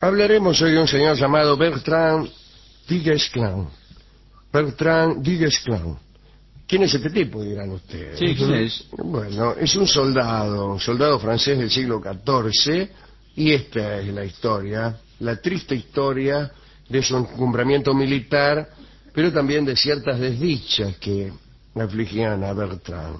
Hablaremos hoy de un señor llamado Bertrand Duguesclin. Bertrand Duguesclin. ¿Quién es este tipo, dirán ustedes? Sí, ¿quién es? Bueno, es un soldado francés del siglo XIV, y esta es la historia, la triste historia de su encumbramiento militar, pero también de ciertas desdichas que afligían a Bertrand.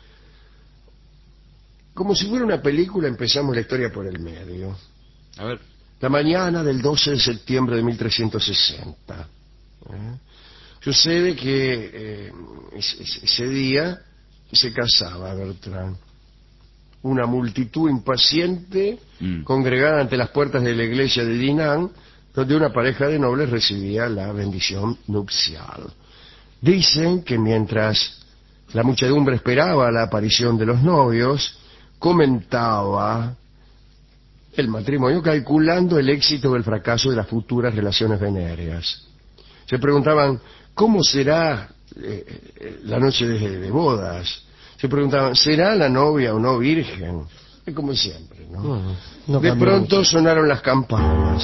Como si fuera una película, empezamos la historia por el medio. A ver. La mañana del 12 de septiembre de 1360. Sucede que ese día se casaba Bertrand. Una multitud impaciente congregada ante las puertas de la iglesia de Dinan, donde una pareja de nobles recibía la bendición nupcial. Dicen que mientras la muchedumbre esperaba la aparición de los novios, comentaba el matrimonio calculando el éxito o el fracaso de las futuras relaciones venéreas. Se preguntaban, ¿cómo será la noche de bodas? Se preguntaban, ¿será la novia o no virgen? Es como siempre, ¿no? De pronto sonaron las campanas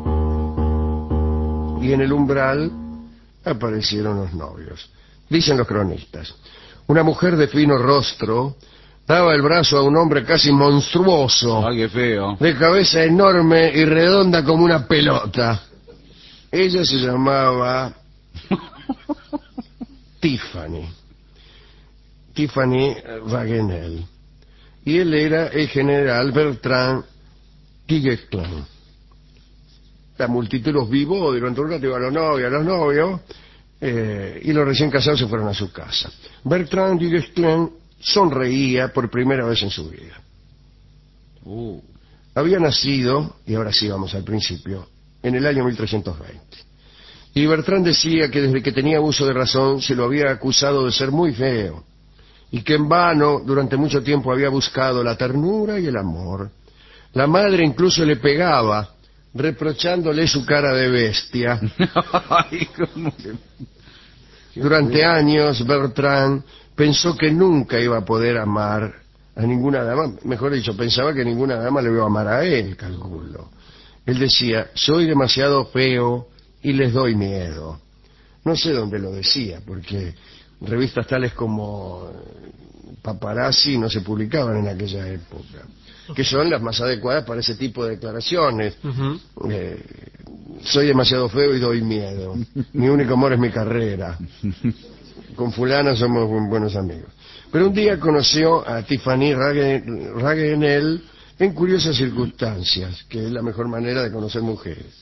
y en el umbral aparecieron los novios. Dicen los cronistas, una mujer de fino rostro daba el brazo a un hombre casi monstruoso, ¡Ay, qué feo! de cabeza enorme y redonda como una pelota. Ella se llamaba Tiffany Raguenel, y él era el general Bertrand Duguesclin. La multitud los vivó durante un rato, iba a los novios, y los recién casados se fueron a su casa. Bertrand Duguesclin sonreía por primera vez en su vida. Había nacido, y ahora sí vamos al principio, en el año 1320. Y Bertrand decía que desde que tenía uso de razón se lo había acusado de ser muy feo, y que en vano durante mucho tiempo había buscado la ternura y el amor. La madre incluso le pegaba, reprochándole su cara de bestia. Durante años Bertrand pensó que nunca iba a poder amar a ninguna dama, mejor dicho, pensaba que ninguna dama le iba a amar a él, calculo. Él decía, soy demasiado feo y les doy miedo. No sé dónde lo decía, porque revistas tales como Paparazzi no se publicaban en aquella época, que son las más adecuadas para ese tipo de declaraciones. Soy demasiado feo y doy miedo. Mi único amor es mi carrera. Con fulana somos buenos amigos. Pero un día conoció a Tiffany Raguenel en curiosas circunstancias, que es la mejor manera de conocer mujeres.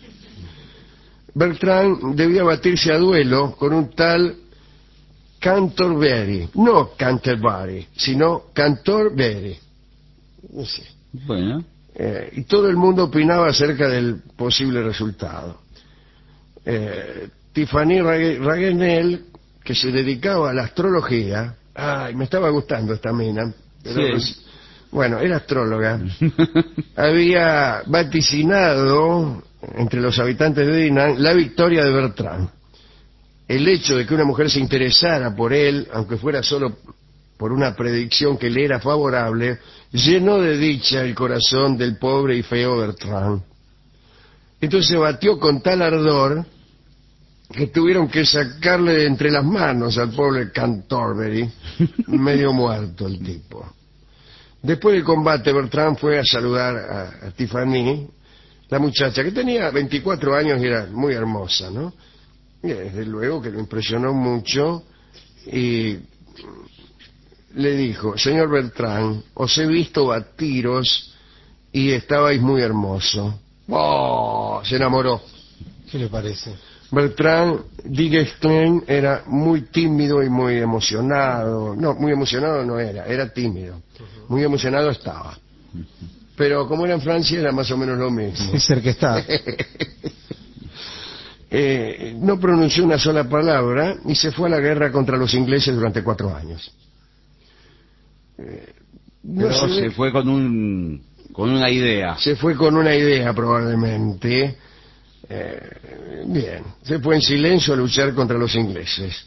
Bertrand debía batirse a duelo con un tal Cantorbéry, no Canterbury, sino Cantorbéry. No sé. Bueno. Y todo el mundo opinaba acerca del posible resultado. Tiffany Raguenel, que se dedicaba a la astrología, me estaba gustando esta mina, pero sí. Bueno, era astróloga, había vaticinado entre los habitantes de Dinan la victoria de Bertrand. El hecho de que una mujer se interesara por él, aunque fuera solo por una predicción que le era favorable, llenó de dicha el corazón del pobre y feo Bertrand. Entonces se batió con tal ardor que tuvieron que sacarle de entre las manos al pobre Cantorbéry, medio muerto el tipo. Después del combate, Bertrand fue a saludar a Tiffany, la muchacha, que tenía 24 años y era muy hermosa, ¿no? Y desde luego que lo impresionó mucho y le dijo, señor Bertrand, os he visto batiros y estabais muy hermoso. ¡Oh! Se enamoró. ¿Qué le parece? Bertrand Duguesclin era muy tímido y muy emocionado. No, muy emocionado no era tímido. Muy emocionado estaba. Pero como era en Francia era más o menos lo mismo. Es el que está. No pronunció una sola palabra y se fue a la guerra contra los ingleses durante 4 años. Pero se fue con una idea. Se fue con una idea probablemente. Bien, se fue en silencio a luchar contra los ingleses.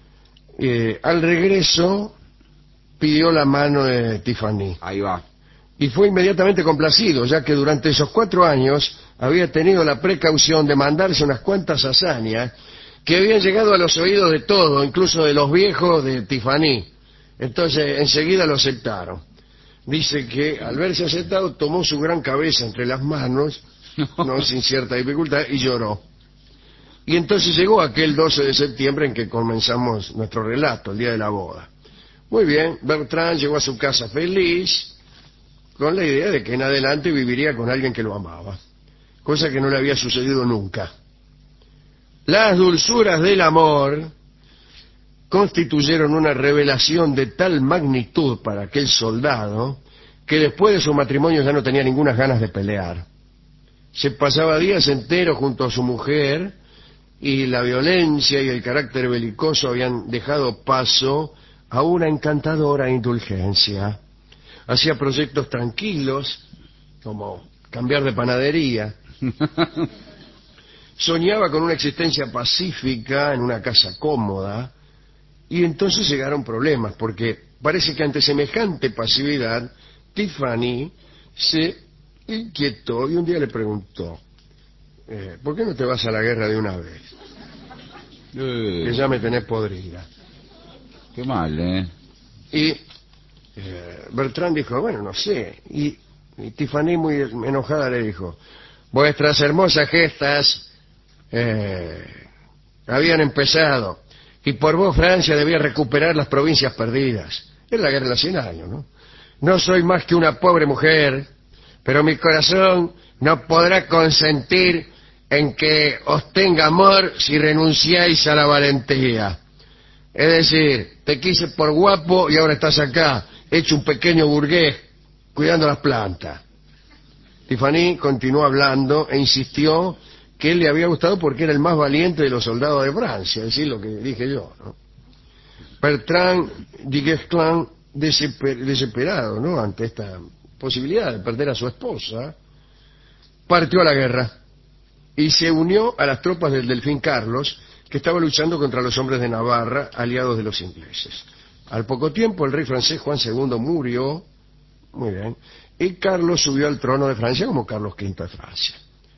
Al regreso pidió la mano de Tiffany. Ahí va. y fue inmediatamente complacido, ya que durante esos 4 años había tenido la precaución de mandarse unas cuantas hazañas que habían llegado a los oídos de todos, incluso de los viejos de Tiffany. Entonces enseguida lo aceptaron. Dice que al verse aceptado tomó su gran cabeza entre las manos, no sin cierta dificultad, y lloró. Y entonces llegó aquel 12 de septiembre en que comenzamos nuestro relato, el día de la boda. Muy bien, Bertrand llegó a su casa feliz, con la idea de que en adelante viviría con alguien que lo amaba, cosa que no le había sucedido nunca. Las dulzuras del amor constituyeron una revelación de tal magnitud para aquel soldado que después de su matrimonio ya no tenía ninguna ganas de pelear. Se pasaba días enteros junto a su mujer y la violencia y el carácter belicoso habían dejado paso a una encantadora indulgencia. Hacía proyectos tranquilos, como cambiar de panadería. Soñaba con una existencia pacífica en una casa cómoda, y entonces llegaron problemas, porque parece que ante semejante pasividad, Tiffany se inquietó y un día le preguntó, ¿por qué no te vas a la guerra de una vez? Que ya me tenés podrida. Qué mal, ¿eh? Y Bertrand dijo, bueno, no sé. Y Tiffany, muy enojada, le dijo, vuestras hermosas gestas habían empezado, y por vos Francia debía recuperar las provincias perdidas. Es la guerra de los 100 años, ¿no? No soy más que una pobre mujer, pero mi corazón no podrá consentir en que os tenga amor si renunciáis a la valentía. Es decir, te quise por guapo y ahora estás acá, hecho un pequeño burgués, cuidando las plantas. Tiffany continuó hablando e insistió que él le había gustado porque era el más valiente de los soldados de Francia, es decir, lo que dije yo, ¿no? Bertrand Duguesclin, desesperado, ¿no?, ante esta posibilidad de perder a su esposa, partió a la guerra y se unió a las tropas del Delfín Carlos, que estaba luchando contra los hombres de Navarra, aliados de los ingleses. Al poco tiempo, el rey francés Juan II murió, muy bien, y Carlos subió al trono de Francia como Carlos V de Francia.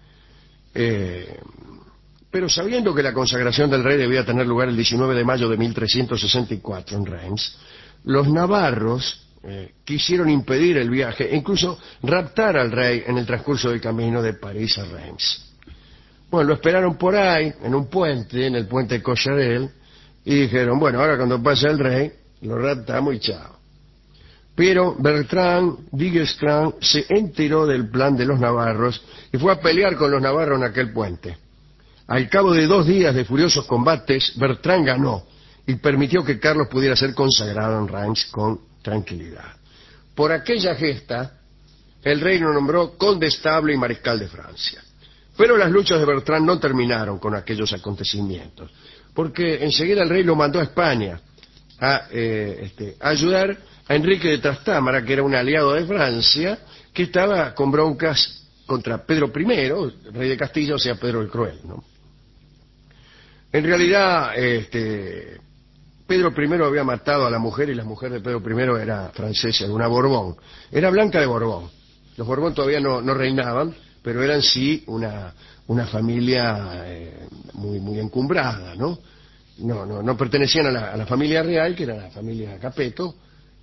Pero sabiendo que la consagración del rey debía tener lugar el 19 de mayo de 1364 en Reims, los navarros quisieron impedir el viaje e incluso raptar al rey en el transcurso del camino de París a Reims. Bueno, lo esperaron por ahí, en un puente, en el puente de Cocherel, y dijeron, bueno, ahora cuando pase el rey, lo raptamos y chao. Pero Bertrand Duguesclin se enteró del plan de los navarros y fue a pelear con los navarros en aquel puente. Al cabo de 2 días de furiosos combates, Bertrand ganó y permitió que Carlos pudiera ser consagrado en Reims con tranquilidad. Por aquella gesta, el rey lo nombró condestable y mariscal de Francia. Pero las luchas de Bertrand no terminaron con aquellos acontecimientos, porque enseguida el rey lo mandó a España a ayudar a Enrique de Trastámara, que era un aliado de Francia, que estaba con broncas contra Pedro I, rey de Castilla, o sea, Pedro el Cruel, ¿no? En realidad, Pedro I había matado a la mujer, y la mujer de Pedro I era francesa, era una Borbón. Era Blanca de Borbón. Los Borbón todavía no reinaban, pero eran sí una familia muy encumbrada, ¿no? No pertenecían a la familia real, que era la familia Capeto.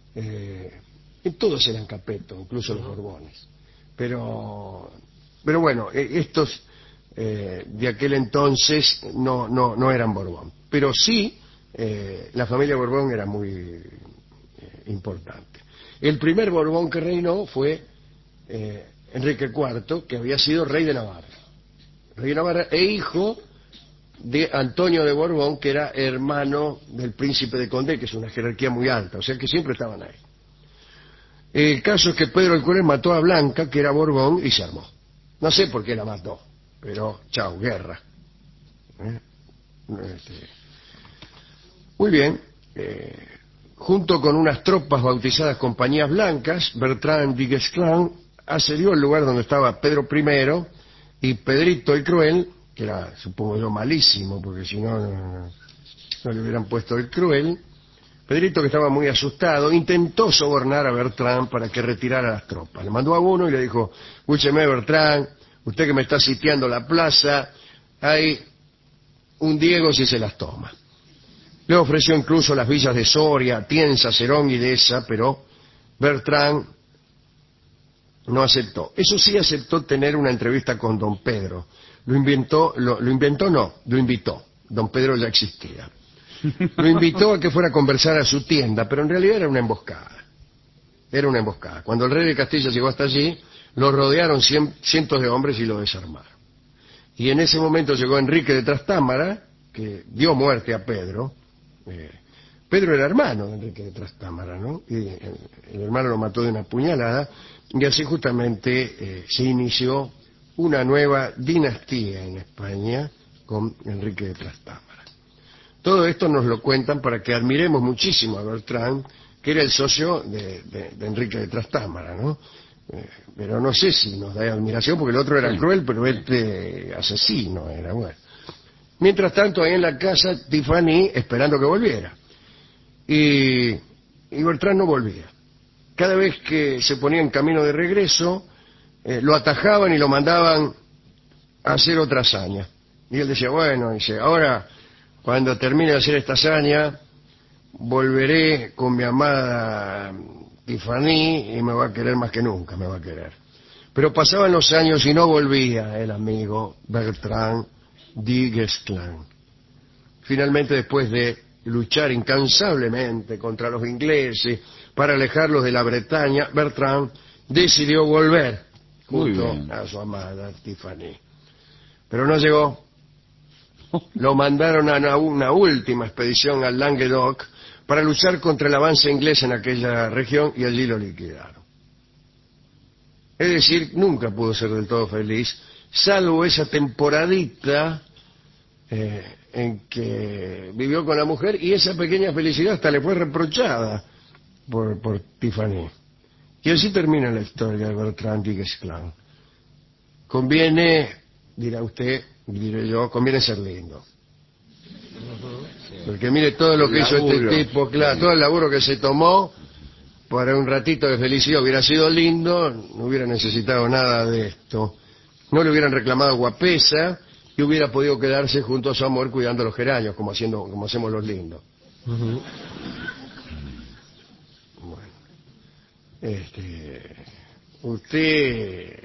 Y todos eran Capeto, incluso los Borbones. Pero bueno, estos de aquel entonces no eran Borbón. Pero sí, la familia Borbón era muy importante. El primer Borbón que reinó fue Enrique IV, que había sido rey de Navarra. Rey de Navarra e hijo de Antonio de Borbón, que era hermano del príncipe de Condé, que es una jerarquía muy alta, o sea que siempre estaban ahí. El caso es que Pedro el Cruel mató a Blanca, que era Borbón, y se armó. No sé por qué la mató, pero chao, guerra. Muy bien. Junto con unas tropas bautizadas Compañías Blancas, Bertrand Duguesclin asedió el lugar donde estaba Pedro I, y Pedrito el Cruel, que era, supongo yo, malísimo, porque si no le hubieran puesto el Cruel, Pedrito, que estaba muy asustado, intentó sobornar a Bertrand para que retirara las tropas. Le mandó a uno y le dijo: escúcheme, Bertrand, usted que me está sitiando la plaza, hay un Diego si se las toma. Le ofreció incluso las villas de Soria, Tienza, Serón y Deza, pero Bertrand no aceptó. Eso sí, aceptó tener una entrevista con don Pedro. Lo invitó. Don Pedro ya existía. Lo invitó a que fuera a conversar a su tienda, pero en realidad era una emboscada. Era una emboscada. Cuando el rey de Castilla llegó hasta allí, lo rodearon cientos de hombres y lo desarmaron. Y en ese momento llegó Enrique de Trastámara, que dio muerte a Pedro. Pedro era hermano de Enrique de Trastámara, ¿no? Y el hermano lo mató de una puñalada, y así justamente se inició una nueva dinastía en España con Enrique de Trastámara. Todo esto nos lo cuentan para que admiremos muchísimo a Bertrand, que era el socio de Enrique de Trastámara, ¿no? Pero no sé si nos da admiración, porque el otro era cruel, pero este asesino era, bueno. Mientras tanto, ahí en la casa, Tiffany esperando que volviera. Y Bertrand no volvía. Cada vez que se ponía en camino de regreso, lo atajaban y lo mandaban a hacer otra hazaña. Y él decía, bueno, dice, ahora, cuando termine de hacer esta hazaña, volveré con mi amada Tiffany y me va a querer más que nunca, me va a querer. Pero pasaban los años y no volvía el amigo Bertrand de Guesclin. Finalmente, después de luchar incansablemente contra los ingleses para alejarlos de la Bretaña, Bertrand decidió volver junto a su amada Tiffany. Pero no llegó. Lo mandaron a una última expedición al Languedoc para luchar contra el avance inglés en aquella región y allí lo liquidaron. Es decir, nunca pudo ser del todo feliz, salvo esa temporadita en que vivió con la mujer, y esa pequeña felicidad hasta le fue reprochada por Tiffany. Y así termina la historia de Bertrand de Guesclin. Conviene, dirá usted, diré yo, conviene ser lindo. Porque mire todo lo que hizo este tipo, claro, todo el laburo que se tomó para un ratito de felicidad. Hubiera sido lindo, no hubiera necesitado nada de esto. No le hubieran reclamado guapesa y hubiera podido quedarse junto a su amor cuidando los geranios, como hacemos los lindos. Bueno, usted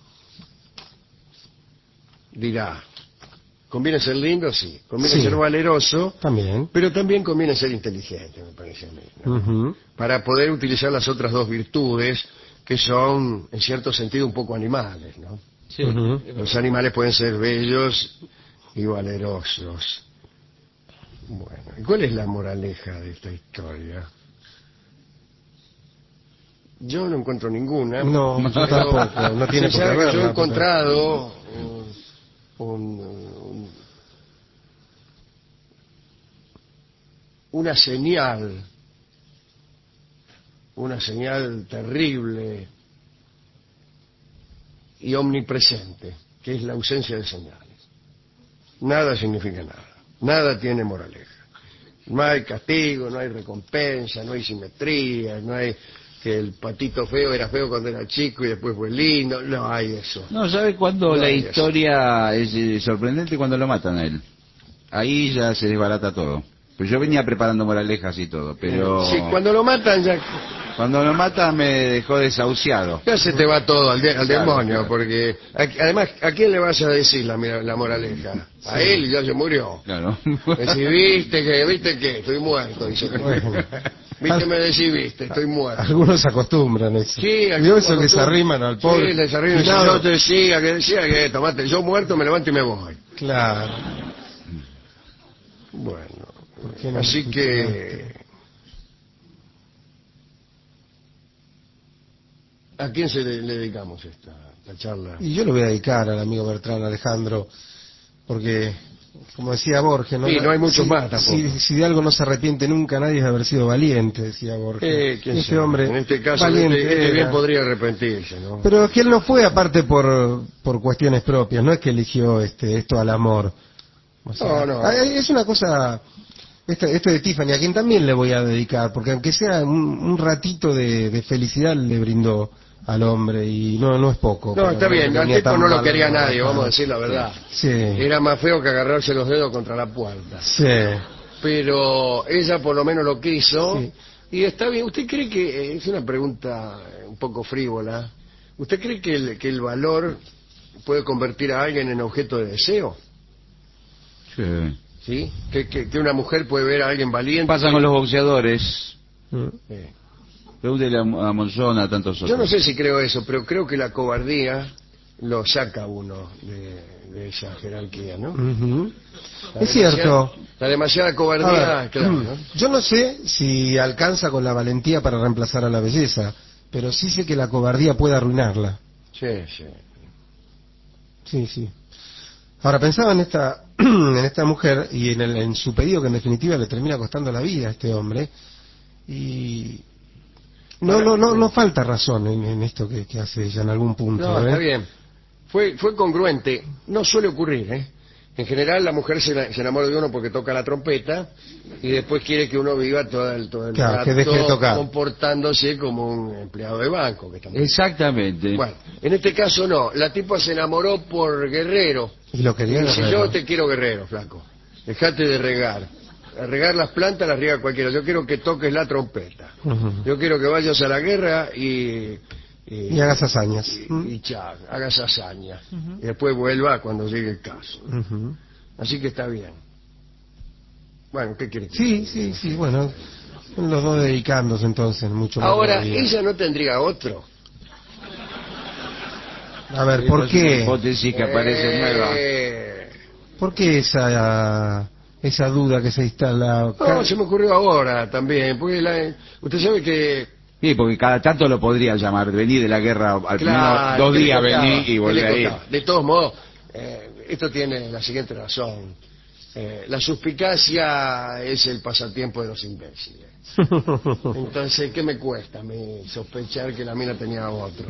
dirá, ¿conviene ser lindo? Sí. ¿Conviene ser valeroso? También. Pero también conviene ser inteligente, me parece a mí, ¿no? Para poder utilizar las otras dos virtudes, que son, en cierto sentido, un poco animales, ¿no? Sí. Los animales pueden ser bellos y valerosos. Bueno, ¿y cuál es la moraleja de esta historia? Yo no encuentro ninguna. No, yo tampoco. No tiene por qué haberla. Yo he encontrado una señal terrible y omnipresente, que es la ausencia de señales. Nada significa nada, nada tiene moraleja. No hay castigo, no hay recompensa, no hay simetría, no hay que el patito feo era feo cuando era chico y después fue lindo, no hay eso. No, ¿sabe cuándo la historia es sorprendente? Cuando lo matan a él. Ahí ya se desbarata todo. Pues yo venía preparando moralejas y todo, pero... Sí, cuando lo matan ya... Cuando lo matan me dejó desahuciado. Ya se te va todo al demonio, claro. Porque además, ¿a quién le vas a decir la moraleja? Sí. A él, y ya se murió. Claro. ¿Viste que estoy muerto? Dice, bueno. ¿Viste? Me decís, viste, estoy muerto. Algunos se acostumbran a eso. Sí, yo eso que se arriman al pobre. Sí, les arriman. Yo te decía que tomate, yo muerto me levanto y me voy. Claro. Bueno, así que... ¿A quién le dedicamos esta charla? Y yo lo voy a dedicar al amigo Bertrand Alejandro, porque, como decía Borges, no, sí, no hay muchos más tampoco. Si de algo no se arrepiente nunca nadie es de haber sido valiente, decía Borges. Este hombre, en este caso, valiente bien podría arrepentirse, ¿no? Pero es que él no fue aparte por cuestiones propias, no es que eligió esto al amor. O sea, no. Es una cosa Este de Tiffany, a quien también le voy a dedicar, porque aunque sea un ratito de felicidad le brindó al hombre, y no es poco. No, está bien, al tipo no lo quería nadie, vamos a decir la verdad. Sí. Era más feo que agarrarse los dedos contra la puerta. Sí. Pero ella por lo menos lo quiso, Sí. y está bien. ¿Usted cree que, es una pregunta un poco frívola, ¿usted cree que el valor puede convertir a alguien en objeto de deseo? Sí. ¿Sí? Que una mujer puede ver a alguien valiente. Pasa con los boxeadores. Sí. Pregúntele a Monzón, a tantos otros. Yo no sé si creo eso, pero creo que la cobardía lo saca uno de esa jerarquía, ¿no? Uh-huh. Es cierto. La demasiada cobardía, Ver, claro, ¿no? yo no sé si alcanza con la valentía para reemplazar a la belleza, pero sí sé que la cobardía puede arruinarla. Sí, sí. Sí, sí. Ahora, pensaba en esta en esta mujer y en su pedido, que en definitiva le termina costando la vida a este hombre, y no falta razón en esto que hace ella en algún punto. No, está bien. Fue congruente. No suele ocurrir, ¿eh? En general la mujer se enamora de uno porque toca la trompeta y después quiere que uno viva todo el Claro, rato que deje de tocar, comportándose como un empleado de banco. Que también... Exactamente. Bueno, en este caso no. La tipa se enamoró por Guerrero. y lo quería Dice, Guerrero. yo te quiero Guerrero, flaco. Dejate de regar. A regar las plantas las riega cualquiera. Yo quiero que toques la trompeta. Uh-huh. Yo quiero que vayas a la guerra y hagas hazañas. y chao, hagas hazañas. Y después vuelva cuando llegue el caso. Uh-huh. Así que está bien. Bueno, ¿qué quiere? Sí, bueno, los dos dedicándose entonces mucho más. Ahora, ella no tendría otro. A ver, ¿por Es una qué? hipótesis que aparece nueva. ¿Por qué esa duda que se instala? No, se me ocurrió ahora también, porque usted sabe que... Sí, porque cada tanto lo podría llamar, vení de la guerra, al Claro, menos 2 ¿qué le días costaba? vení y ¿Qué volví le a ir. costaba? De todos modos, esto tiene la siguiente razón. La suspicacia es el pasatiempo de los imbéciles. Entonces, ¿qué me cuesta a mí sospechar que la mina tenía otro?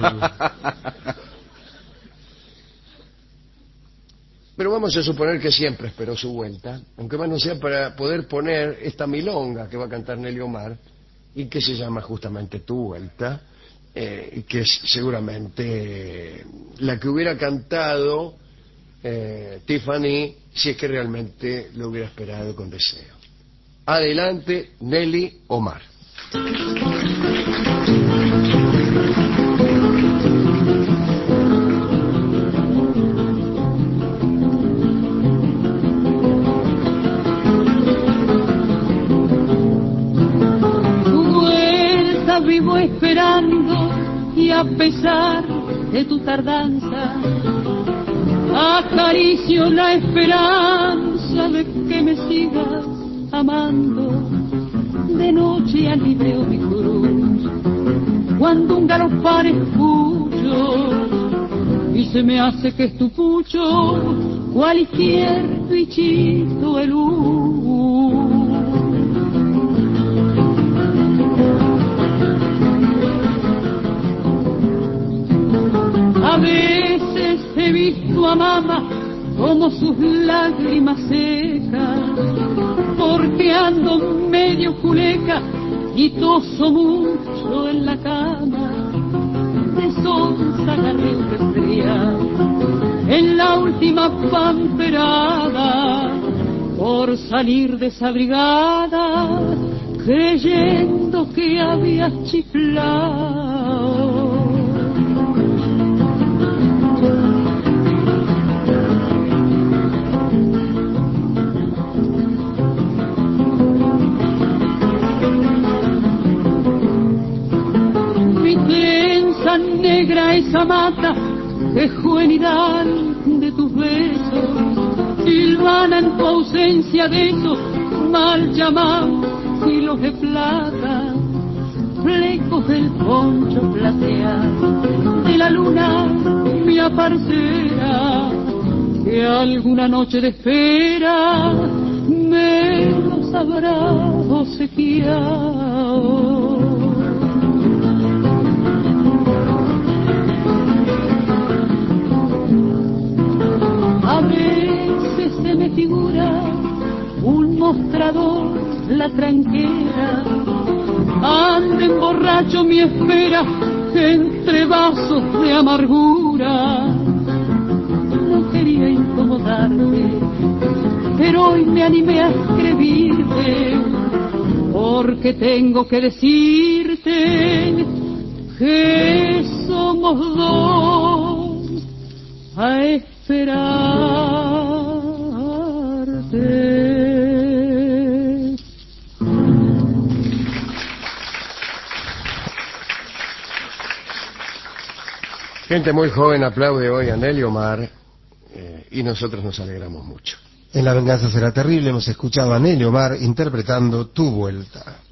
Pero vamos a suponer que siempre esperó su vuelta, aunque más no sea para poder poner esta milonga que va a cantar Nelly Omar, y que se llama justamente Tu Vuelta, y que es seguramente la que hubiera cantado Tiffany si es que realmente lo hubiera esperado con deseo. Adelante, Nelly Omar. Vivo esperando y a pesar de tu tardanza acaricio la esperanza de que me sigas amando. De noche alivio mi cruz cuando un galopar escucho y se me hace que es tu pucho cualquier bichito de luz. A veces he visto a mamá como sus lágrimas secas, porque ando medio culeca y toso mucho en la cama. De sonsa agarré un resfriado en la última pamperada, por salir desabrigada, creyendo que había chiflado. Negra esa mata de juvenidad de tus besos, silvana en tu ausencia de esos mal llamados hilos de plata, flecos del poncho plateado de la luna mi aparecera, que alguna noche de espera me los habrá obsequiado. A veces se me figura un mostrador la tranquera. Anden borracho mi espera entre vasos de amargura. No quería incomodarte, pero hoy me animé a escribirte, porque tengo que decirte que somos dos a esperarte. Gente muy joven aplaude hoy a Nelly Omar y nosotros nos alegramos mucho. En La venganza será terrible hemos escuchado a Nelly Omar interpretando Tu vuelta.